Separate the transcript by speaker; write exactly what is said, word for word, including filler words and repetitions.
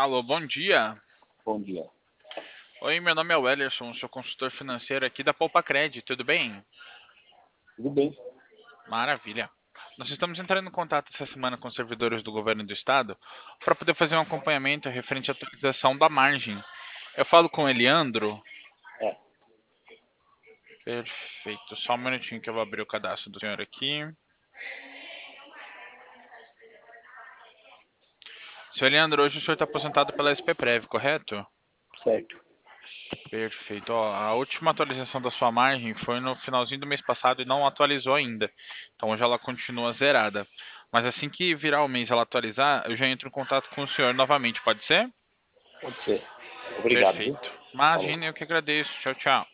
Speaker 1: Alô, bom dia.
Speaker 2: Bom dia.
Speaker 1: Oi, meu nome é Wellerson, sou consultor financeiro aqui da Poupa Cred, tudo bem?
Speaker 2: Tudo bem?
Speaker 1: Maravilha. Nós estamos entrando em contato essa semana com os servidores do governo do estado para poder fazer um acompanhamento referente à atualização da margem. Eu falo com o Eliandro.
Speaker 2: É,
Speaker 1: Perfeito, só um minutinho que eu vou abrir o cadastro do senhor aqui. Senhor Eliandro, hoje o senhor está aposentado pela S P Prev, correto?
Speaker 2: certo.
Speaker 1: Perfeito. Ó, a última atualização da sua margem foi no finalzinho do mês passado e não atualizou ainda. Então hoje ela continua zerada. Mas assim que virar o mês ela atualizar, eu já entro em contato com o senhor novamente, pode ser?
Speaker 2: Pode ser. Obrigado, viu?
Speaker 1: Perfeito.
Speaker 2: Falou.
Speaker 1: Imagina, eu que agradeço. Tchau, tchau.